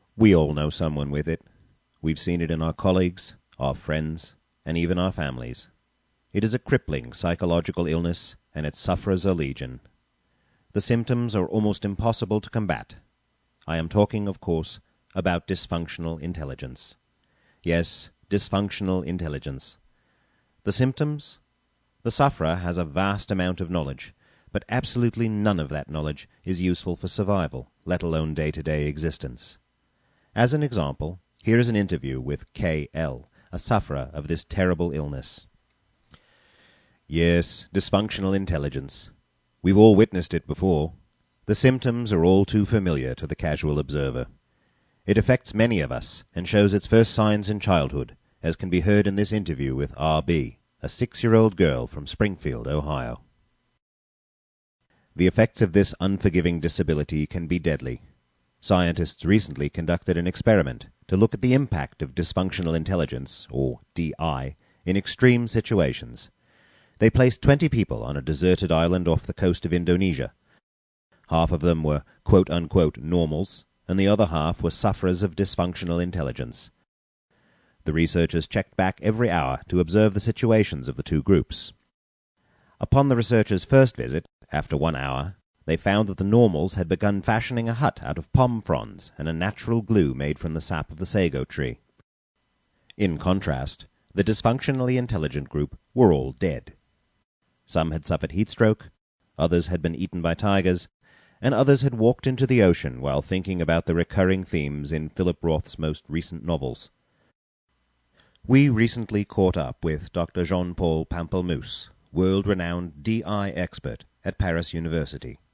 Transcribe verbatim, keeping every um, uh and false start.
We all know someone with it. We've seen it in our colleagues, our friends, and even our families. It is a crippling psychological illness, and its sufferers are legion. The symptoms are almost impossible to combat. I am talking, of course, about dysfunctional intelligence. Yes, dysfunctional intelligence. The symptoms? The sufferer has a vast amount of knowledge, but absolutely none of that knowledge is useful for survival, let alone day-to-day existence. As an example, here is an interview with K L, a sufferer of this terrible illness. Yes, dysfunctional intelligence. We've all witnessed it before. The symptoms are all too familiar to the casual observer. It affects many of us and shows its first signs in childhood, as can be heard in this interview with R B, a six-year-old girl from Springfield, Ohio. The effects of this unforgiving disability can be deadly. Scientists recently conducted an experiment to look at the impact of dysfunctional intelligence, or D I, in extreme situations. They placed twenty people on a deserted island off the coast of Indonesia. Half of them were quote-unquote normals, and the other half were sufferers of dysfunctional intelligence. The researchers checked back every hour to observe the situations of the two groups. Upon the researchers' first visit, after one hour, they found that the normals had begun fashioning a hut out of palm fronds and a natural glue made from the sap of the sago tree. In contrast, the dysfunctionally intelligent group were all dead. Some had suffered heat stroke, others had been eaten by tigers, and others had walked into the ocean while thinking about the recurring themes in Philip Roth's most recent novels. We recently caught up with Doctor Jean-Paul Pamplemousse, world-renowned D I expert at Paris University.